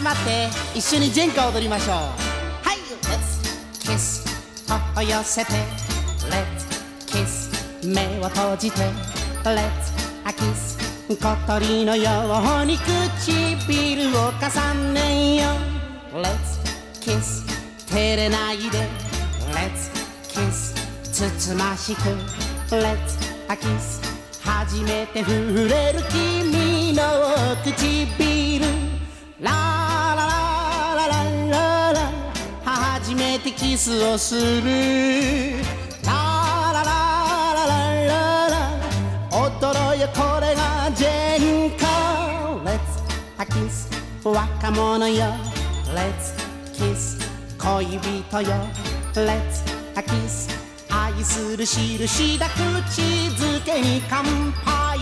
まって一緒にジェンカ踊りましょう。はい、 Let's kiss 頬寄せて Let's kiss 目を閉じて Let's kiss 小鳥のように唇を重ねよう Let's kiss 照れないで Let's kiss つつましく Let's kiss 初めて触れる君の唇ラララララララ初めてキスをするラララララララ踊ろよこれがジェンカ Let's kiss 若者よ Let's kiss 恋人よ Let's kiss 愛する印だ口づけに乾杯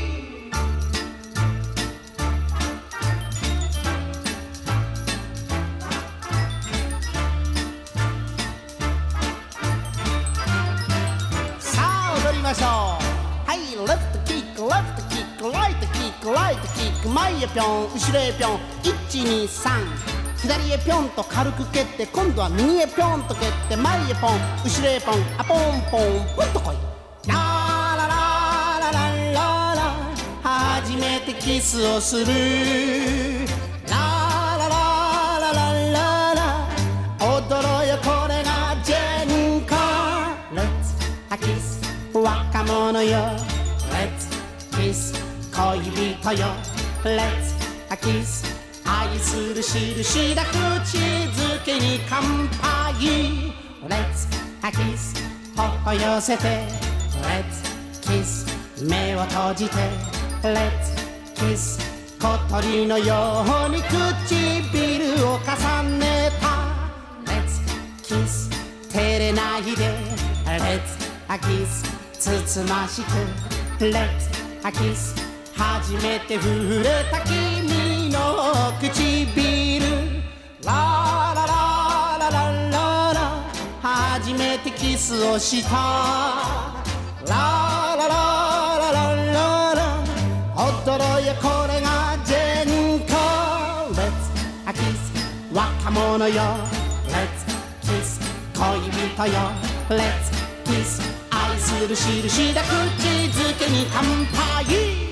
さあ踊りましょう。はい、レフトキックレフトキックライトキックライトキック前へぴょん後ろへぴょん123左へぴょんと軽く蹴って今度は右へぴょんと蹴って前へポン後ろへポンあポンポンポンとこいラララララララ初めてキスをするラララララララ踊ろよこれがジェンカ Let's kiss 若者よ Let's kiss 恋人よ Let's kiss愛する印だ口づけに乾杯 Let's kiss 頬寄せて Let's kiss 目を閉じて Let's kiss 小鳥のように唇を重ねた Let's kiss 照れないで Let's kiss つつましく Let's kiss 初めて触れた君の唇ラララララララ初めてキスをしたラララララララ踊ろよこれがジェンカ Let's kiss 若者よ Let's kiss 恋人よ Let's kiss 愛する印だ口づけに乾杯